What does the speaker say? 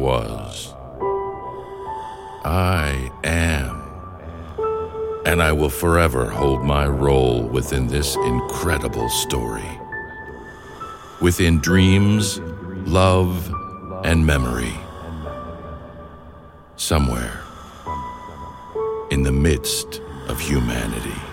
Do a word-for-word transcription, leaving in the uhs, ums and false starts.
was. I am. And I will forever hold my role within this incredible story. Within dreams, love, and memory. Somewhere in the midst of humanity.